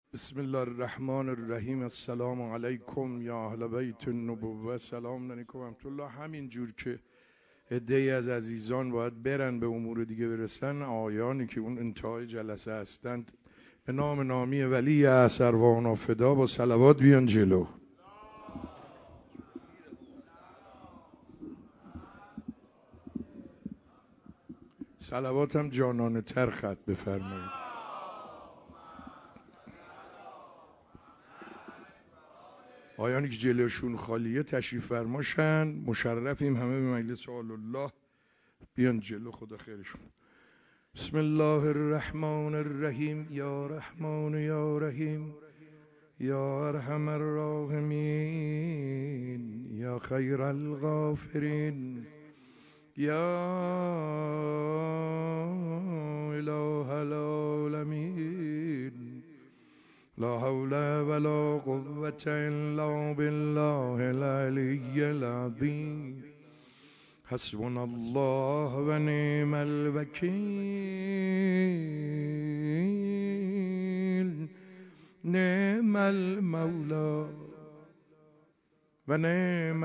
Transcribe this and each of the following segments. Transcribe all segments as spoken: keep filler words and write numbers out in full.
بسم الله الرحمن الرحیم. السلام علیکم یا اهل بیت النبوه. سلام علیکم و رحمت الله. همین جور که عده‌ای از عزیزان باید برن به امور دیگه برسن، آیانی که اون انتهای جلسه هستند به نام نامی ولی اثروانا فدا با صلوات بیان جلو. صلوات هم جانانه تر خط بفرمایید. آیانی که جلوشون خالیه تشریف فرماشن. مشرفیم همه به مجلس آل الله، بیان جلو، خدا خیرشون. بسم الله الرحمن الرحیم. یا رحمان یا رحیم یا ارحم الراحمین یا خیر الغافرین یا اله العالمین. لا حول ولا قوة الا بالله العلی العظیم. حسبنا الله و نعم الوکیل. نعم المولا و نعم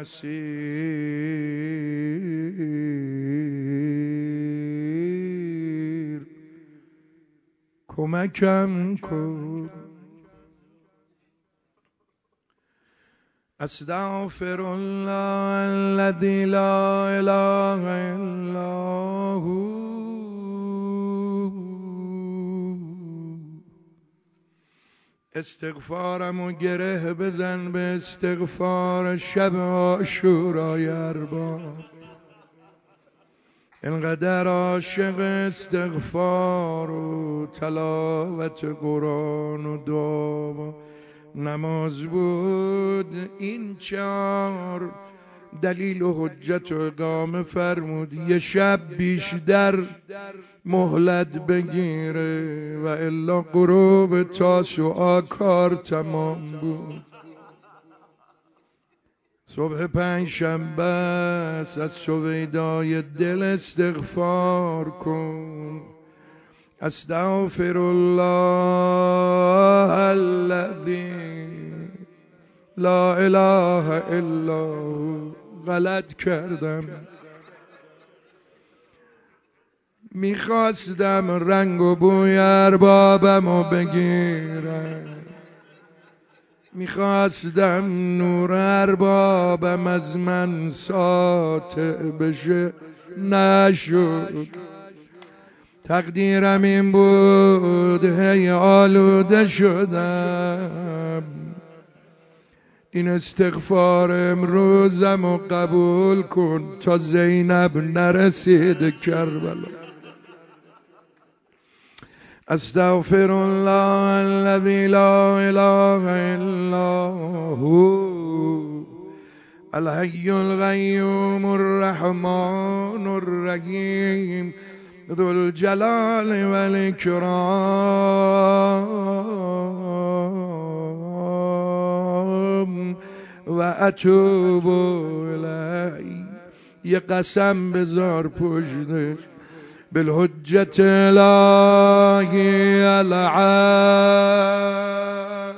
النصیر. کمکم کن. استغفر الله الذي لا اله الا هو. استغفارمو گره بزن به استغفار شب عاشورای ارباب. اینقدر عاشق استغفار و تلاوت قرآن و دعا و نماز بود، این چهار دلیل و حجت و اقامه فرمود یه شب بیشتر مهلت بگیره و الا غروب تاسوعا کار تمام بود. صبح پنج شنبه است، از سویدای دل استغفار کن. استغفر الله الذی لا اله الا هو. غلط کردم، میخواستم رنگ و بوی اربابمو بگیرم، میخواستم نور اربابم از من ساطع بشه، نشد. تقدیرم این بود، هی آلوده شدم. این استغفار امروزم رو قبول کن تا زینب نرسید کربلا. استغفر الله الذي لا اله الا هو الحي القيوم الرحمن الرحيم ذو الجلال والإكرام و اتوب الیه. یه قسم بذار پشتش بالحجت الهی العام.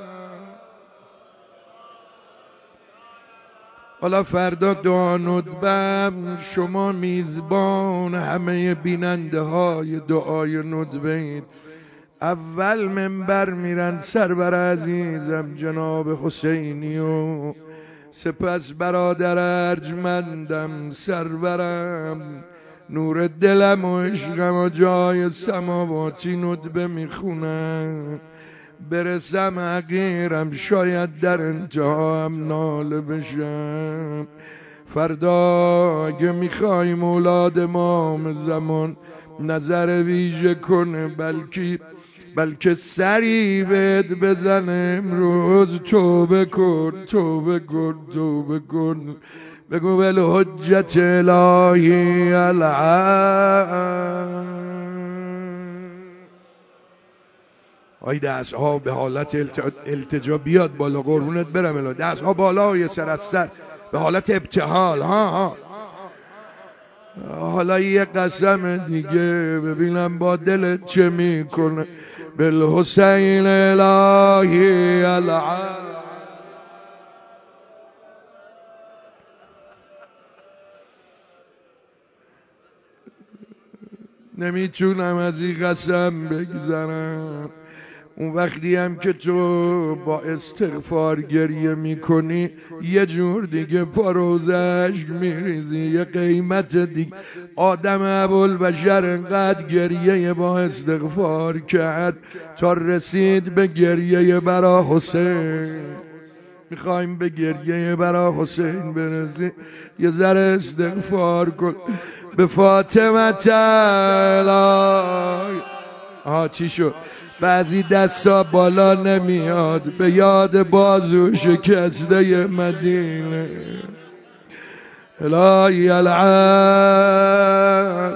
حالا فردا دعا ندبم، شما میزبان همه بیننده های دعای ندبه اید. اول منبر میرن سرور عزیزم جناب حسینی و سپس برادر ارجمندم سرورم نور دلم و عشقم و جای سماواتی ندبه میخونم. برسم حقیرم شاید در انتها هم ناله بشم. فردا اگه میخوای مولاد امام زمان نظر ویژه کنه، بلکه بلکه سری بهت بزنه امروز، توبه کن توبه کن توبه کن. بگو بالحجت الهی العام. آی دست ها به حالت التجا بیاد بالا، قربونت برم الا دست ها بالا، یه سر از سر به حالت ابتهال. ها ها حالا یه قسم دیگه ببینم با دلت چه میکنه. بالحسین الی الهی العظیم. نمیتونم از این قسم بگذرم. اون وقتی هم که تو با استغفار گریه میکنی یه جور دیگه پاروزش میریزی، یه قیمت دیگه. آدم ابوالبشر انقدر گریه با استغفار کرد تا رسید به گریه برا حسین. میخوایم به گریه برا حسین برسیم، یه ذره استغفار کن. به فاطمه تعالی. آها چی شد؟ بعضی دستا بالا نمیاد، به یاد بازو شکسته مدینه. الهی العظیم.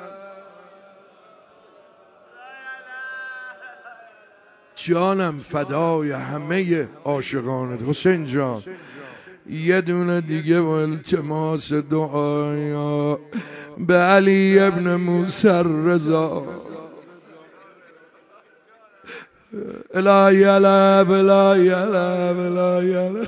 جانم فدای همه عاشقانت حسین جان. یه دونه دیگه با التماس دعایا به علی ابن موسی رضا. الهی الاب الهی الاب الهی الاب.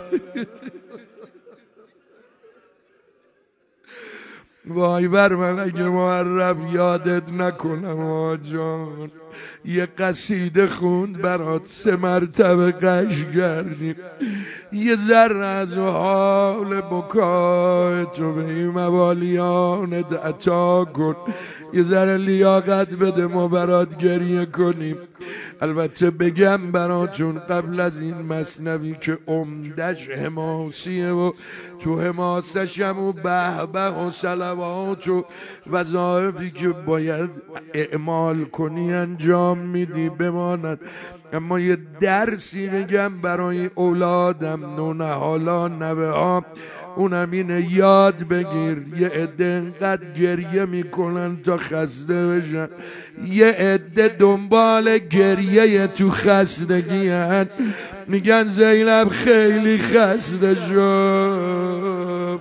وای بر من اگه معرب یادت نکنم آجان. یه قصیده خوند برات سه مرتبه قش کردیم. یه ذره از حال بکای تو به این موالیانت عطا کن. یه ذره لیاقت بده ما برات گریه کنیم. البته بگم براتون قبل از این مثنوی که عمدش حماسیه و تو حماسش هم و بهبه و صلوات و وظایفی که باید اعمال کنی انجام میدی بماند. اما یه درسی بگم برای اولادم، نونهالان، نوه ها، اونم اینه یاد بگیر. یه عده انقدر گریه میکنن تا خسته بشن، یه عده دنبال گریه تو خستگی هن. میگن زینب خیلی خسته شد.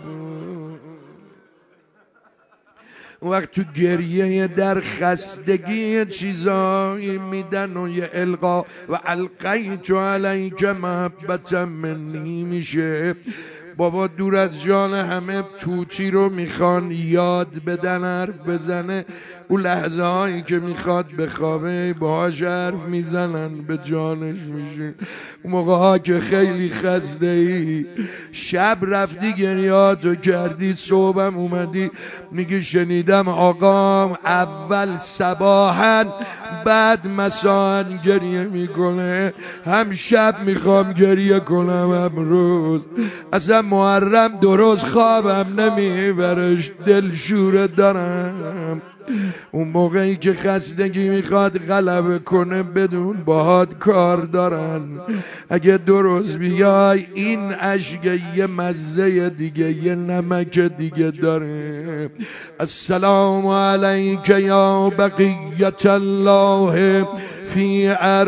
وقت تو گریه در خستگی چیزایی میدن و یه القا و القیت علیک محبتا منی میشه. بابا دور از جان همه توتی رو میخوان یاد بدن حرف بزنه. اون لحظه هایی که میخواد بخوابه باهاش حرف میزنن به جانش میشه. اون موقع ها که خیلی خسته ای شب رفتی گریاتو کردی، صبحم اومدی میگی شنیدم آقام اول صباحن بعد مساءن گریه میکنه. هم شب میخوام گریه کنم امروز. اصلا محرم درست خوابم نمیبرش، دلشوره دارم. اون موقعی که خستگی میخواد غلبه کنه بدون باهات کار دارن. اگه درست بیای این عشق یه مزه دیگه، یه نمک دیگه داره. السلام علیک یا بقیت الله فی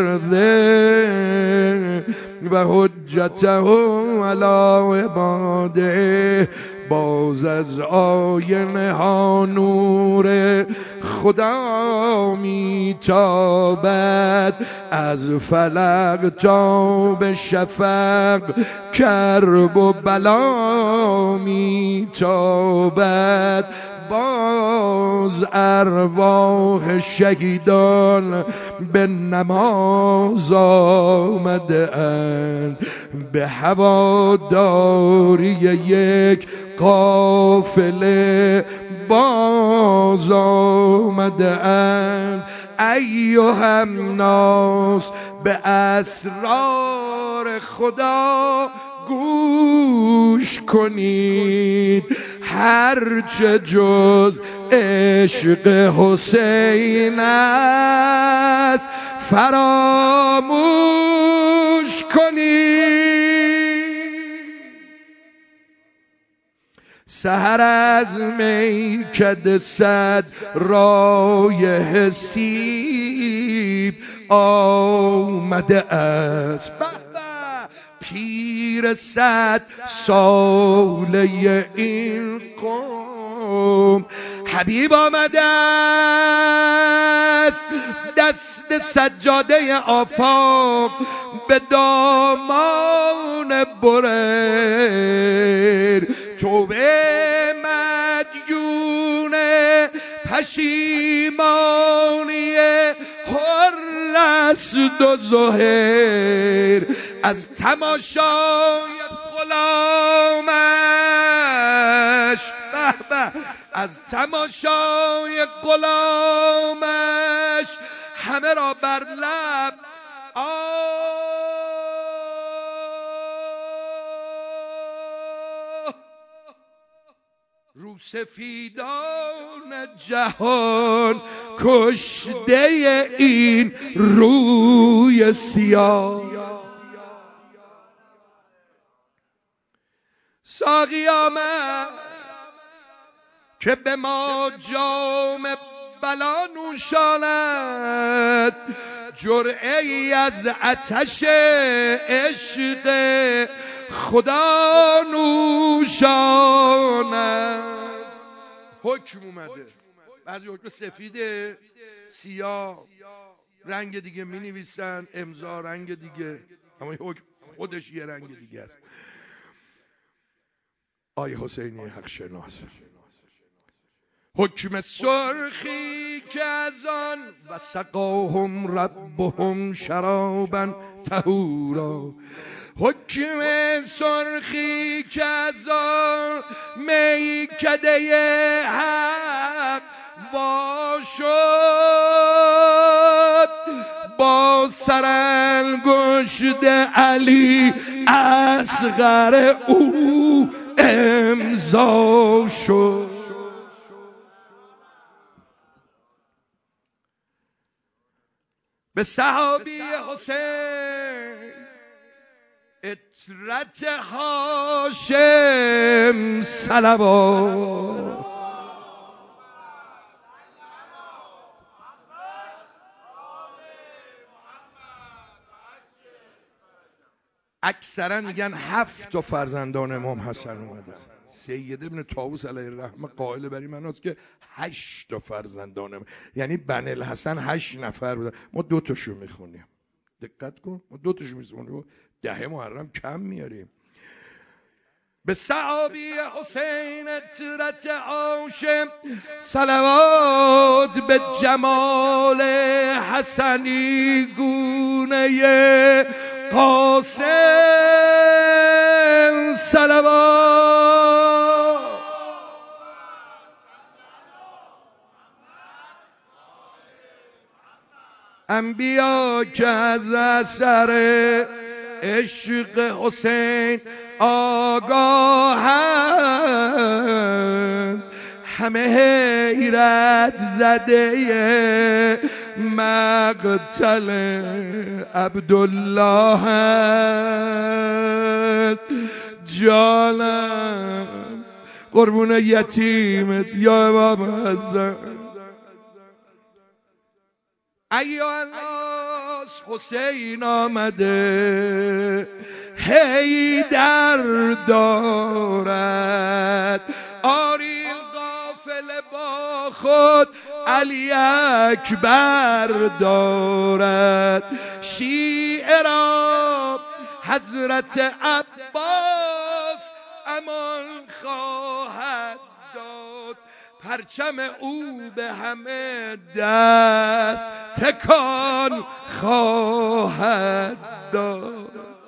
ارضه و حجته علی عباده. باز از آینه ها نور خدا میتابد، از فلق تا به شفق کرب و بلا میتابد. باز ارواح شهیدان به نماز آمده اند، به هواداری یک قافله باز آمده اند. ایها الناس به اسرار خدا گوش کنید، هرچه جز عشق حسین است فراموش کنید. سحر از میکده صد رایحه سیب آمده است، پیر صد ساله این قوم دوم حبیب آمده است، دست سجاده آفاق به دامان برر. توبه مدیون پشیمانی حر است و زهر، از تماشای غلامش به به، از تماشای غلامش همه را بر لب آه. رو سفیدان جهان کشته این روی سیاه. ساقی آمد که به ما جام بلا نوشاند، جرعه ای از آتش عشق خدا نوشاند. حکم اومده، بعضی حکم سفیده، سیاه، رنگ دیگه می نویسن، امضا رنگ دیگه، اما حکم خودش یه رنگ دیگه است. آی حسینی حق شناس، حکم سرخی که از آن و سقاهم ربهم شرابا طهورا، حکم سرخی که از آن میکده حق وا شد، با سرانگشت علی اصغر او امضا شد. به صحابی حسین اطرت هاشم صلوات، اکثرا میگن هفت تا فرزندان امام حسن اومدن. سید ابن طاووس علیه الرحمه قائل بر این معناست که هشت تا فرزندان، یعنی بنی الحسن هشت نفر بودن. ما دو تاشو میخونیم، دقت کن، ما دو تاشو میخونیم، ده محرم کم میاریم. به صحابی حسین اطرت هاشم صلوات، به جمال حسنی گونه قاسم صلوات. انبیا که از اثر عشق حسین آگاهند، همه حیرت زده مقتل عبدالله جانم، قربون یتیمت یا امام حسن. ایها الناس، حسین آمده حیدر دارد، آری قافله با خود علی اکبر دارد، شیعه را حضرت عباس امان خواهد داد، پرچم او به همه دست تکان خواهد داد.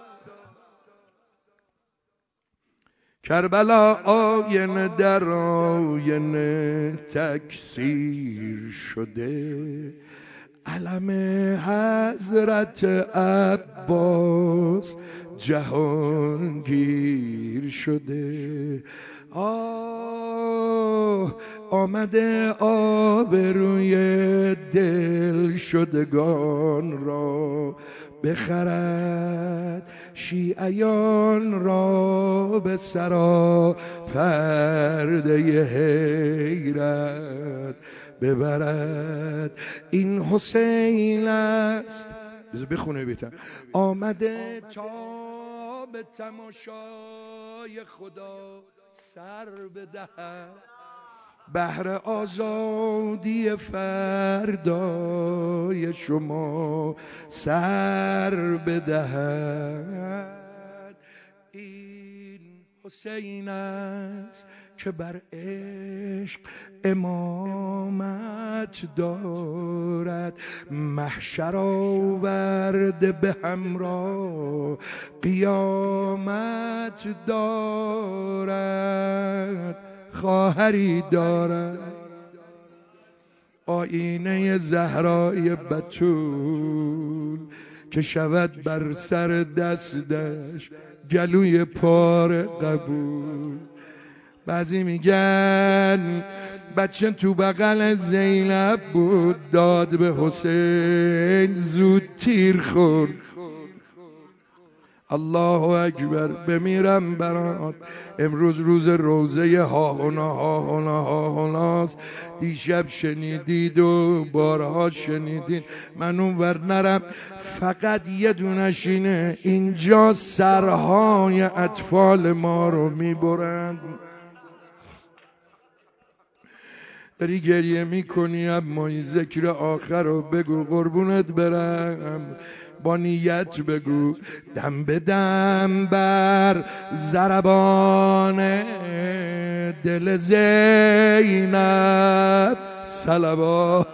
کربلا آینه در آینه تکثیر شده، علم حضرت عباس جهانگیر شده. آه آمده آبروی دل شدگان را بخرد، شیعیان را به سرا پرده حیرت ببرد. این حسین است، بخونه بیتم، آمده تا به تماشای خدا سر بدهد، بهر آزادی فردای شما سر بدهد. این حسین است که بر عشق امامت دارد، محشر آورده به همراه قیامت دارد. خواهری دارد آینه زهرای بتول که شود بر سر دستش گلوی پار قبول. بعضی میگن بچه تو بغل زینب بود، داد به حسین زود تیر خورد. الله اکبر، بمیرم برات. امروز روز روزه هاهنا هاهنا هاهناست. دیشب شنیدید و بارها شنیدید، من اونور نرم. فقط یه دونش اینه، اینجا سرهای اطفال ما رو میبرند. داری گریه میکنی، اما این ذکر آخر رو بگو قربونت برم. با نیت بگو دم به دم بر ضربان دل زینب صلوات.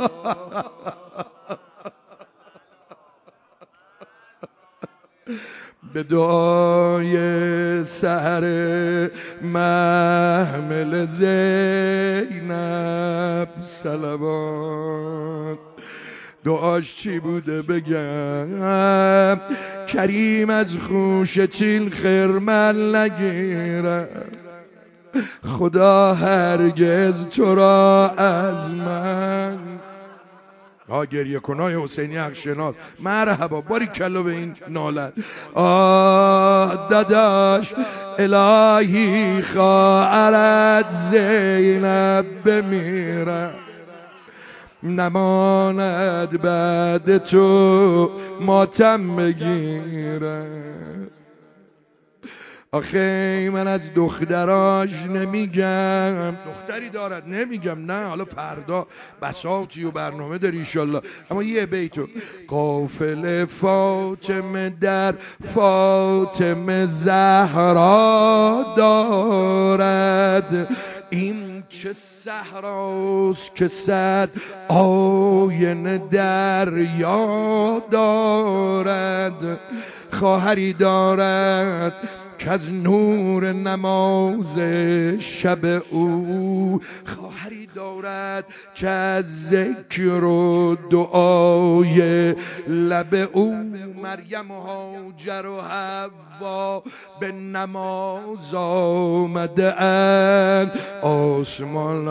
به دعای سحر محمل زینب صلوات. دعاش چی بوده بگم؟ کریم از خوش چیل خرمن نگیره، خدا هرگز تو را از من. ها گریه کنای حسینی حق شناس، مرحبا، باری کلا به این نالت. آه داداش الهی خواهرت زینب بمیره، نماند بعد تو ماتم بگیره. آخه من از دختراش نمیگم، دختری دارد نمیگم، نه حالا فردا بساطی و برنامه داری ایشالله، اما یه بیتو. قافل فاطمه در فاطمه زهرا دارد، این چه صحراست که صد آینه دریا دارد. خواهری دارد که از نور نماز شب او، خواهری دارد که از ذکر و دعای لب او، مریم و هاجر و حوا به نماز آمده اند. آسمان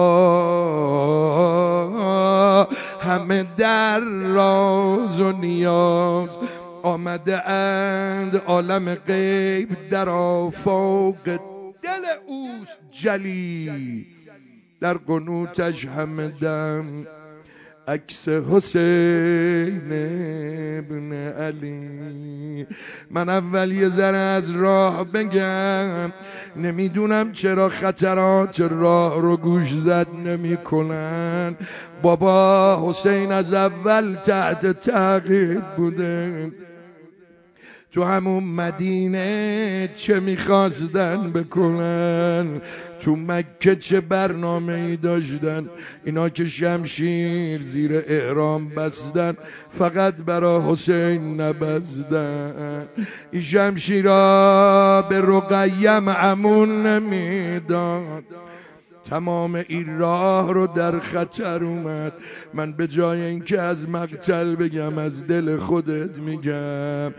ها همه در راز و نیاز آمده اند، عالم غیب در آفاق دل اوست جلی، در قنوتش همه دم عکس حسین ابن علی. من اول یه ذره از راه بگم، نمیدونم چرا خطرات راه رو گوش زد نمی کنن. بابا حسین از اول تحت تعقیب بوده، تو همون مدینه چه میخواستن بکنن، تو مکه چه برنامه ای داشتن. اینا که شمشیر زیر احرام بستن، فقط برا حسین نبستن. این شمشیرها به رقیم عمون نمیداد، تمام این راه رو در خطر اومد. من به جای اینکه از مقتل بگم، از دل خودت میگم،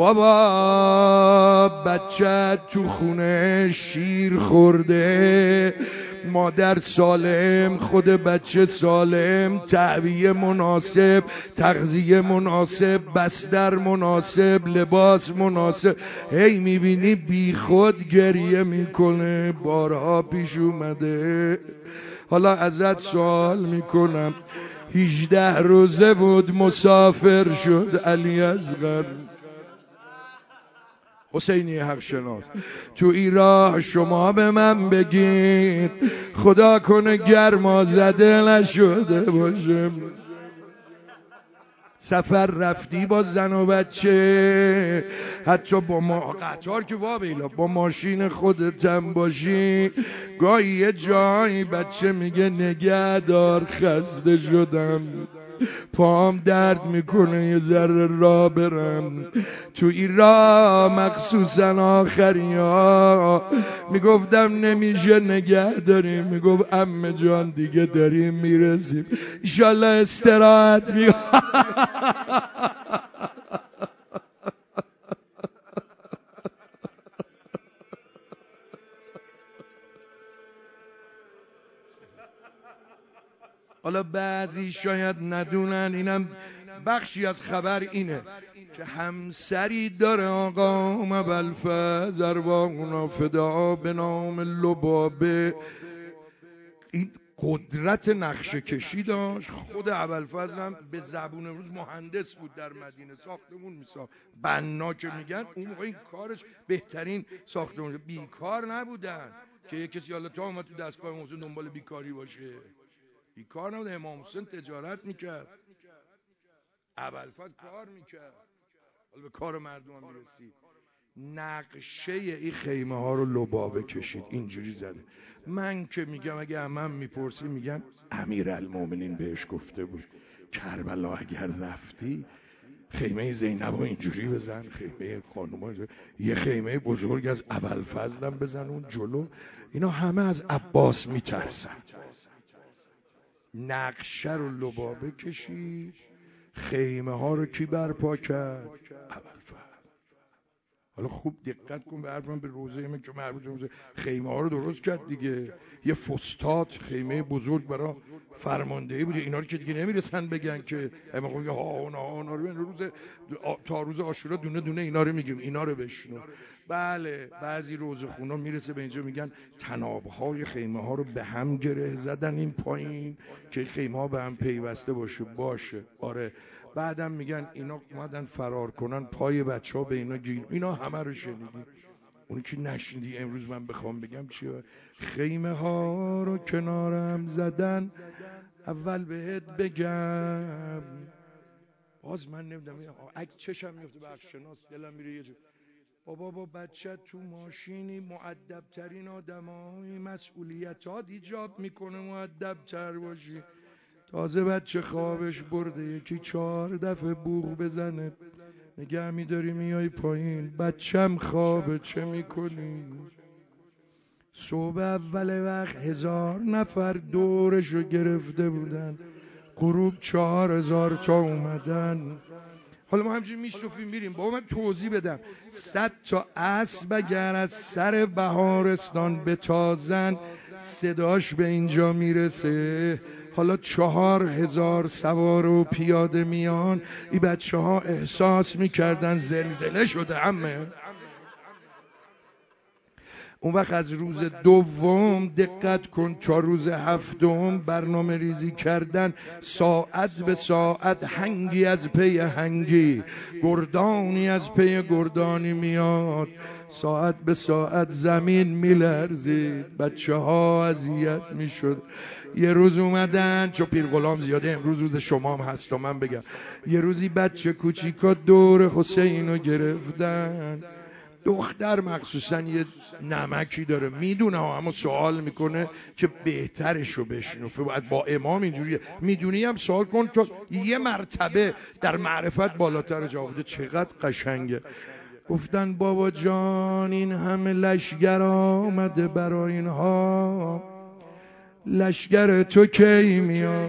بابا بچه تو خونه شیر خورده، مادر سالم، خود بچه سالم، تهویه مناسب، تغذیه مناسب، بستر مناسب، لباس مناسب. هی میبینی بی خود گریه میکنه. بارها پیش اومده. حالا ازت سوال میکنم، هجده روزه بود مسافر شد علی اصغر، حسینی حق شناس تو این راه شما به من بگید خدا کنه گرما زده نشده باشه. سفر رفتی با زن و بچه، حتی با ما قطار که وابیلا با ماشین خودتم باشی، گاهی یه جایی بچه میگه نگه دار خسته شدم، پام درد میکنه یه ذره راه برم. تو این راه مخصوصا آخری ها میگفتم نمیشه نگه داریم، میگفت عمه جان دیگه داریم میرسیم، ایشالله استراحت می حالا بعضی شاید ندونن، اینم بخشی از خبر اینه که همسری داره آقا ابوالفضل ارواحنا فدا به نام لبابه. این قدرت نقشه کشی داشت. خود ابوالفضل هم به زبون امروز مهندس بود، در مدینه ساختمون میساخت، بنا که میگن اون موقع این کارش بهترین ساختمون. بیکار نبودن که یک کسی حالا تا اومد تو دستگاه امام حسین دنبال بیکاری باشه. بیکار نبود، امام حسین تجارت میکرد، ابوالفضل کار میکرد، حالا به کار مردم هم میرسید. نقشه این خیمه ها رو لبابه کشید، اینجوری زده. من که میگم اگه عمم میپرسی میگم امیرالمومنین بهش گفته بود کربلا اگر رفتی خیمه زینب رو اینجوری بزن، خیمه خانوما یه خیمه بزرگ از ابوالفضل هم بزن اون جلو. اینا همه از عباس میترسن. نقشه رو لبابه کشید. خیمه ها رو کی برپا کرد؟ ابوالفضل. حالا خوب دقت کن به حرفم، به روزه من که مربوط به روزه خیمه ها رو درست کرد دیگه. یه فستاد خیمه بزرگ برای فرماندهی بوده. اینا رو که دیگه نمیرسن بگن که اما خب ها اونا اونا رو روز تا روز عاشورا دونه دونه اینا رو میگیم، اینا رو بشنو. بله بعضی روزخونا میرسه به اینجا میگن تنابهای خیمه ها رو به هم گره زدن این پایین که خیمه ها به هم پیوسته باشه. باشه آره. بعدم میگن اینا اومدن فرار کنن، پای بچه ها به اینا گیر. اینا همه رو شنیدی. اونی که نشنیدی امروز من بخوام بگم چیه؟ خیمه ها رو کنارم زدن، اول بهت بگم باز من نمیدونم اگه چشم میفته به شناس دلم میره یه جا. بابا با بچه تو ماشینی، مؤدب ترین آدمایی مسئولیت ها ایجاب میکنه مؤدب تر باشی. تازه بچه خوابش برده یکی چهار دفعه بوق بزنه، نگه میداری میای پایین، بچم خوابه چه میکنی؟ صبح اول وقت هزار نفر دورشو گرفته بودن، غروب چهار هزار تا اومدن. حالا ما همچنین میشوفیم میریم. بابا من توضیح بدم، صد تا اسب اگر از سر بهارستان به تازن صداش به اینجا میرسه، حالا چهار هزار سوار و پیاده میان، این بچه ها احساس میکردن زلزله شده. همه اون وقت از روز دوم دقت کن تا روز هفتم برنامه ریزی کردن، ساعت به ساعت هنگی از پی هنگی، گردانی از پی گردانی میاد، ساعت به ساعت زمین میلرزید، بچه ها اذیت میشد. یه روز اومدن، چون پیر غلام زیاده امروز روز شما هم هست و من بگم، یه روزی بچه کوچیکا دور حسین رو گرفتن. دختر مخصوصا یه نمکی داره میدونه اما سوال میکنه که بهترشو بشنفه، باید با امام اینجوریه. میدونی هم سوال کن تا یه مرتبه در معرفت بالاتر جواب بده. چقدر قشنگه. گفتن بابا جان این همه لشگر آمده برای اینها، لشگر تو کی میاد؟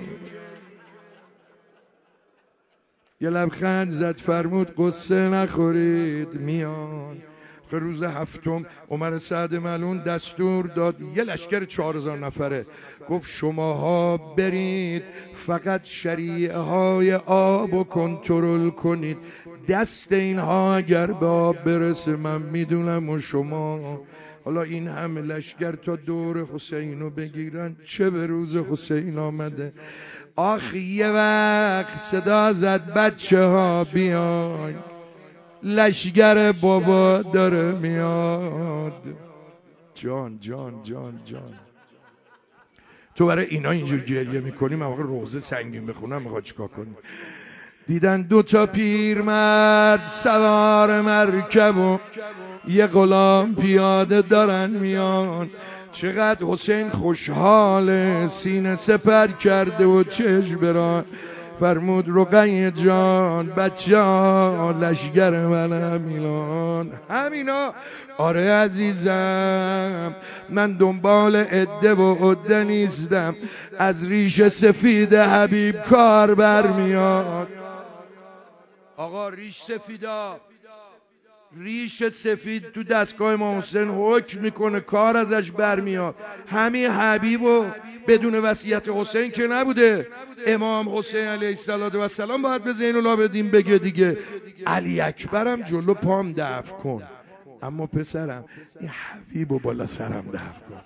یه لبخند زد فرمود قصه نخورید میان. روز هفتم عمر سعد ملعون دستور داد یه لشکر چهار هزار نفره، گفت شماها برید فقط شریعه های آب و کنترل کنید، دست اینها اگر به آب برسه من میدونم و شما. حالا این همه لشکر تا دور حسین رو بگیرن، چه به روز حسین آمده. آخ یه وقت صدا زد بچه ها بیاین، لشگر بابا داره میاد. جان جان جان جان تو برای اینا اینجور گریه میکنی، من واقعا روزه سنگین بخونم میخواد چیکار کنی؟ دیدن دو تا پیرمرد سوار مرکب و یه غلام پیاده دارن میان. چقدر حسین خوشحاله، سینه سپر کرده و چشم بران. فرمود رقیه جان بچه ها لشگر منم میلان. همینا آره عزیزم، من دنبال عده و عده نیستم، از ریش سفید حبیب کار برمیاد. آقا ریش سفیدا، ریش سفید تو دستگاه امام حسین حکم میکنه، کار ازش برمیاد. همین حبیبو بدون وصیت حسین که نبوده، امام حسین علیه السلام باید به زین العابدین بگه دیگه علی اکبرم جلو پام دفع کن، اما پسرم این حبیبو بالا سرم دفع کن.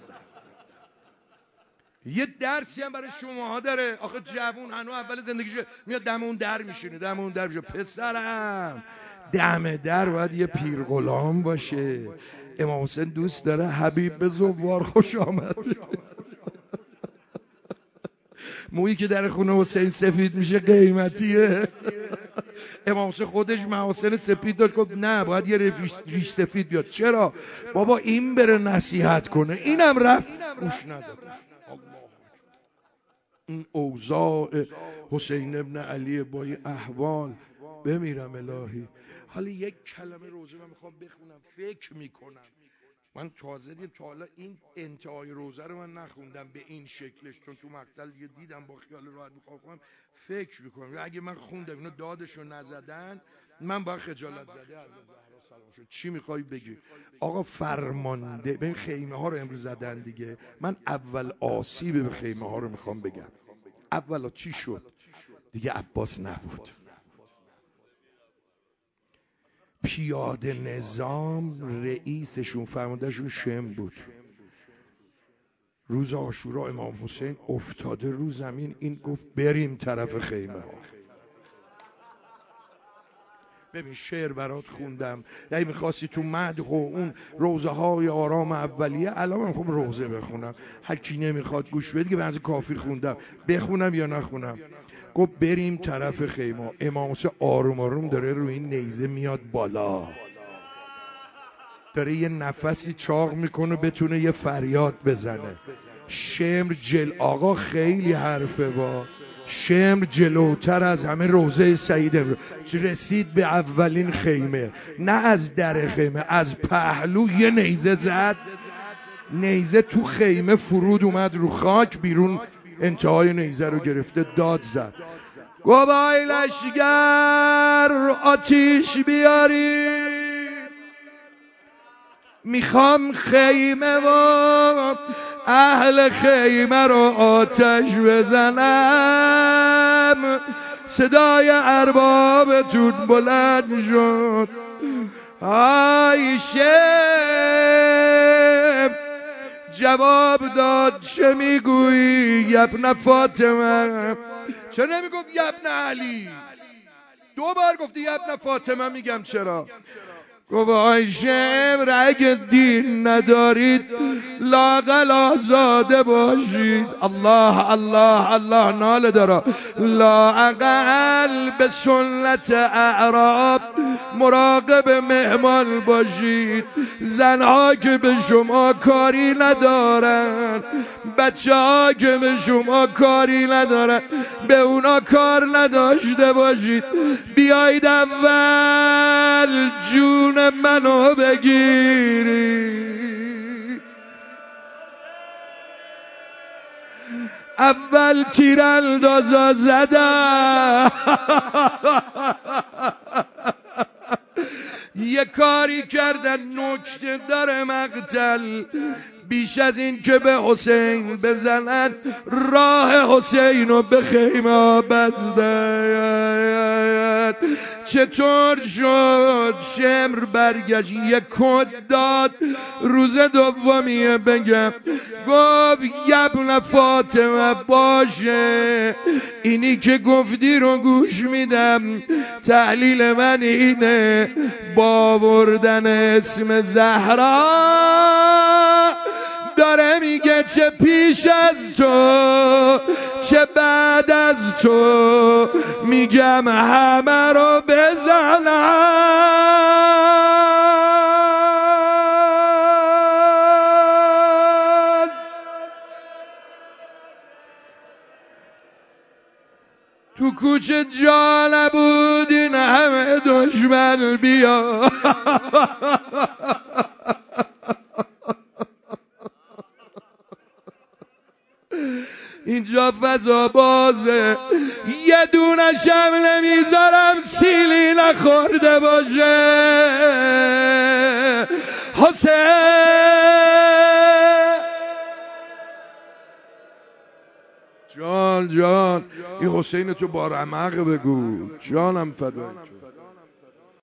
یه درسی هم برای شماها داره. آخه جوون هنو اول زندگیشه میاد دم اون در میشینه، دم اون در میشه. پسرم دم در باید یه پیر غلام باشه. امام حسین دوست داره حبیب به زوار خوش آمد. مویی که در خونه حسین سفید میشه قیمتیه. امام حسین خودش محاسن سفید داشت، گفت نه باید یه ریش سفید بیاد. چرا؟ بابا این بره نصیحت کنه. اینم رفت گوش نداد. این اوضاع حسین ابن علی با این احوال بمیرم الهی. حالا یک کلمه روزه من میخوام بخونم، فکر میکنم من تازه دید تا حالا این انتهای روزه رو من نخوندم به این شکلش، چون تو مقتل دیگه دیدم با خیال راحت میخوام کنم، فکر میکنم اگه من خوندم اینو دادشو نزدن من با خجالت زده از زهرا سلام شد. چی میخوای بگی؟ آقا فرمانده به این خیمه ها رو امروز زدن دیگه. من اول آسیب به خیمه ها رو میخوام بگم. اولا چی شد؟ دیگه عباس نبود. پیاده نظام رئیسشون فرماندهشون شم بود. روز عاشورا امام حسین افتاده رو زمین، این گفت بریم طرف خیمه ها. ببین شعر برات خوندم، یعنی میخواستی تو مدح و اون روزه های آرام اولیه، الان من خب روزه بخونم، هر کی نمیخواد گوش بده که بنز کافی خوندم، بخونم یا نخونم. گفت بریم طرف خیمه. امام حسین آروم آروم داره روی این نیزه میاد بالا، داره یه نفسی چاق میکنه بتونه یه فریاد بزنه. شمر جل آقا خیلی حرفه با شمر جلوتر از همه روزه سعید امروز رسید به اولین خیمه، نه از در خیمه، از پهلو یه نیزه زد. نیزه تو خیمه فرود اومد رو خاک، بیرون انتهای نیزه رو گرفته داد زد. گفت ای لشگر آتیش بیاری، میخوام خیمه و اهل خیمه رو آتش بزنم. صدای اربابتون بلند شد. آی شب جواب داد چه میگویی یبن فاطمه؟ چرا نمیگفت یبن علی؟ دو بار گفتی یبن فاطمه. میگم چرا. گفت آی شمر اگه دین ندارید لااقل آزاده باشید. الله الله الله ناله دارا. لااقل به سنت اعراب مراقب مهمان باشید. زنها که به شما کاری ندارن، بچه ها که به شما کاری ندارن، به اونا کار نداشته باشید. بیایید اول جون منو بگیری، اول تیراندازا زدم. یه کاری کردن نکته داره مقتل، بیش از این که به حسین بزنن راه حسین رو به خیمه بستن. چطور شد شمر برگشت یک کد داد روز دومیه بگم گفت یبن فاطمه باشه اینی که گفتی رو گوش میدم تحلیل من اینه با آوردن اسم زهرا داره میگه چه پیش از تو چه بعد از تو میگم همه رو بزنن. تو کوچه جا نبود این همه دشمن بیا اینجا فضا بازه یه دونه شم نمیذارم سیلی نخورده باشه. حسین جان جان این حسین تو با رمق بگو جانم فدای تو.